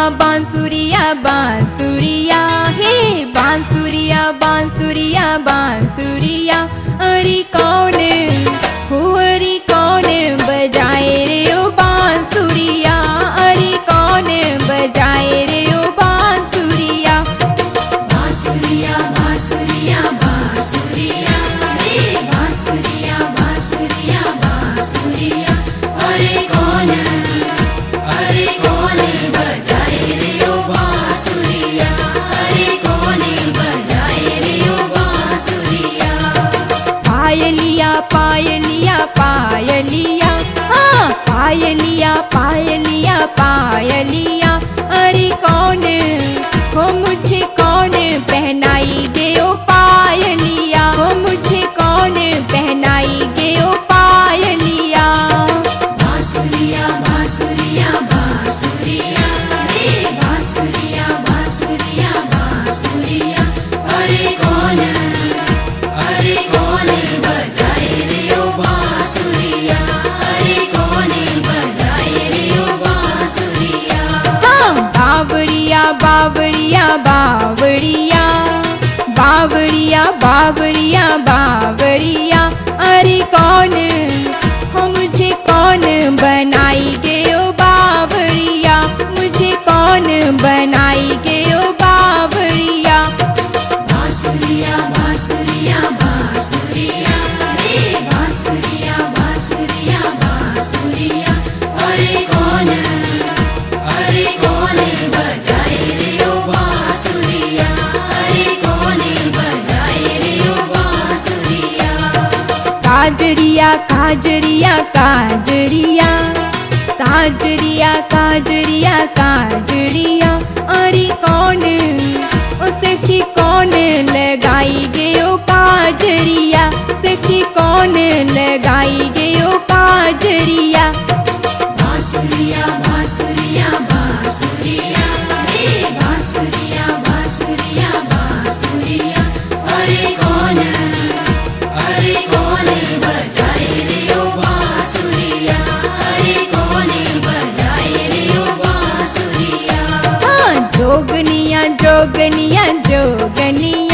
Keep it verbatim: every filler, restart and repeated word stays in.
बांसुरिया बांसुरिया हे बांसुरिया बांसुरिया बांसुरिया। अरे कौन हो अरे कौन बजाए रे ओ बांसुरिया। अरे कौन बजाए रे ओ बांसुरिया। बांसुरिया बांसुरिया बांसुरिया रे बांसुरिया बांसुरिया बांसुरिया। अरे कौन अरे कौन बजाए रे ओ बांसुरिया। अरे कौन बजाए रे ओ बांसुरिया। पायलिया पायलिया पायलिया हाँ पायलिया पायलिया पायलिया। अरे कौन हो मुझे कौन पहनाई गे ओ पायलिया। हो मुझे कौन पहनाई गे ओ पायलिया। बांसुरिया बांसुरिया बांसुरिया रे बांसुरिया बांसुरिया बांसुरिया। अरे कौन अरे कौन बजाए रे ओ बांसुरिया। अरे कौन बजाए रे ओ बांसुरिया। हाँ बावरिया बावरिया बावरिया बावरिया बावरिया बावरिया। अरे कौन हो मुझे कौन बनाई गे ओ बावरिया। मुझे कौन बनाई गे ओ बावरिया। बांसुरिया बांसुरिया बांसुरिया रे बांसुरिया बांसुरिया बांसुरिया। अरे कौन अरे कौन बजाए रे ओ बांसुरिया। अरे कौन बजाए रे ओ बांसुरिया। काजरिया काजरिया काजरिया काजरिया काजरिया काजरिया। अरे कौन ओ सखी कौन लगाई गे ओ काजरिया। सखी कौन लगाई गे ओ काजरिया। बांसुरिया बांसुरिया बांसुरिया रे बांसुरिया बांसुरिया बांसुरिया। अरे कौन अरे कौन बजाए रे ओ बांसुरिया। अरे कौन बजाए रे ओ बांसुरिया। हाँ जोगनिया जोगनिया जोगनिया